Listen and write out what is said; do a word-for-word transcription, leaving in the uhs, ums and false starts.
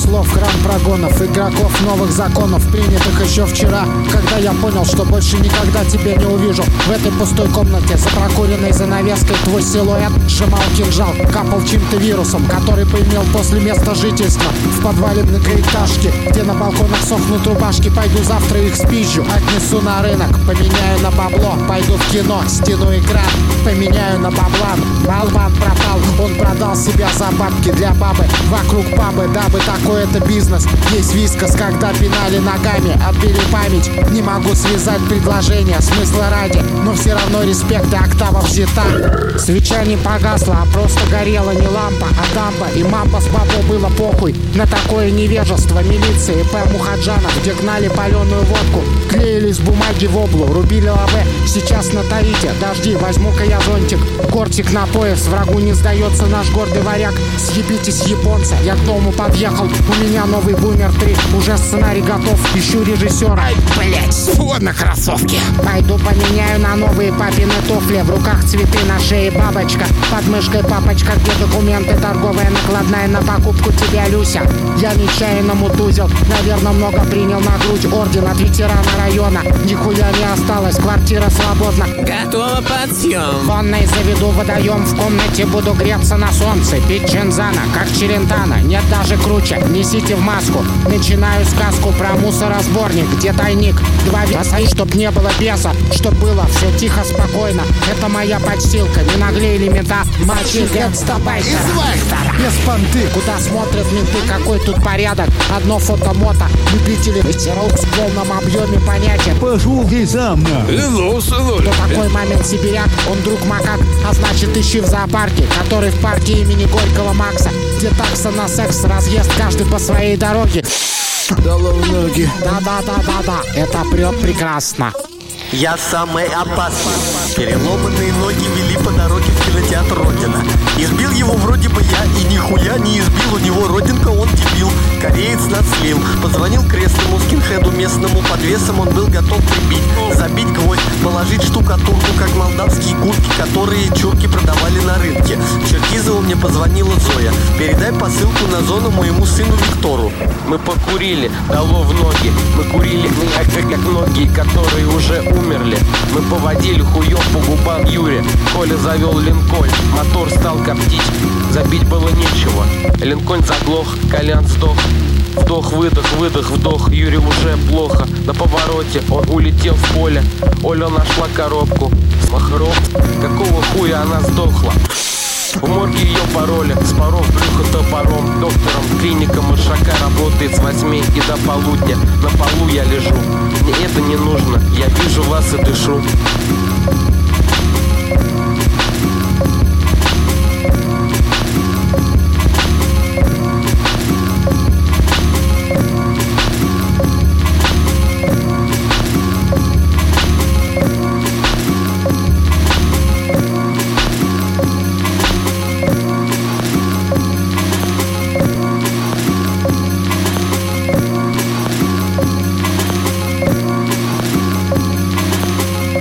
слов, храм прогонов, игроков новых законов, принятых еще вчера. Когда я понял, что больше никогда тебя не увижу. В этой пустой комнате, за прокуренной занавеской, твой силуэт сжимал кинжал, капал чьим-то вирусом, который поимел после места жительства. В подвале многоэтажки, где на балконах сохнут рубашки. Пойду завтра их спизжу, отнесу на рынок, поменяю на бабло. Пойду в кино, стяну экран, поменяю на баблан. Болван пропал, он продал себя за бабки для бабы. Вокруг пабы, дабы такой это бизнес. Есть вискос, когда пинали ногами, отбили память. Не могу связать предложение, смысла ради, но все равно респект и октава взята. Свеча не погасла, а просто горела не лампа, а дамба. И мамба с бабой было похуй на такое невежество милиции П. Мухаджанов, где гнали паленую водку, клеили с бумаги в облу, рубили лаве. Сейчас на Таите, дожди, возьму-ка я зонтик, кортик на пояс, врагу не сдается наш гордый варяг. Съебитесь, японцы, я к дому подъехал, у меня новый Бумер три, уже сценарий готов, ищу режиссера. Ай, блять, ладно, кроссовки. Пойду поменяю на новые папины туфли, в руках цветы, на шее бабочка, под мышкой папочка, где документы, торговая накладная на покупку тебя, Люся. Я нечаянно мутузил, наверное, много принял на грудь, орден от ветерана района. Нихуя не осталось, квартира свободна. Готова под съем. В ванной заведу водоем, в комнате буду греться на солнце, пить джинзана, как Челентано, нет даже круче, несите в маску. Начинаю сказку про мусоросборник, где тайник, два веса, чтоб не было беса, чтоб было все тихо, спокойно. Это моя подстилка, не наглей мента, мальчик, гангстабайкера. Без понты, куда смотрят менты, какой тут порядок. Одно фото мото, любители ветерок в полном объеме понятия. Пошли за мной. Иду, сынуль. Кто такой мамин сибиряк, он друг макак, а значит ищи в зоопарке, который в парке имени Горького Макса, где такса на секс, разъезд каждый по своей дороге. Дало в ноги. Да-да-да-да-да, это прет прекрасно. Я самый опасный. Переломанные ноги вели по дороге в кинотеатр «Родина». Избил его вроде бы я, и нихуя не избил. У него родинка, он дебил. Кореец надслил. Позвонил крестному скинхеду местному. Под весом он был готов прибить, забить гвоздь, положить штукатурку, как молдавские куртки, которые чурки продавали на рынке. В Черкизово мне позвонила Зоя. Передай посылку на зону моему сыну Виктору. Мы покурили, дало в ноги. Мы курили, как, как многие, которые уже умерли. Мы поводили хуёв по губам Юре. Коля завел Линкольн, мотор стал коптить, забить было нечего. Линкольн заглох, Колян сдох. Вдох, выдох, выдох, вдох, Юре уже плохо. На повороте он улетел в поле. Оля нашла коробку с махром. Какого хуя она сдохла? В морге ее пароли, споров брюхо топором. Доктором, клиника Маршака работает с восьми и до полудня. На полу я лежу, мне это не нужно, я вижу вас и дышу.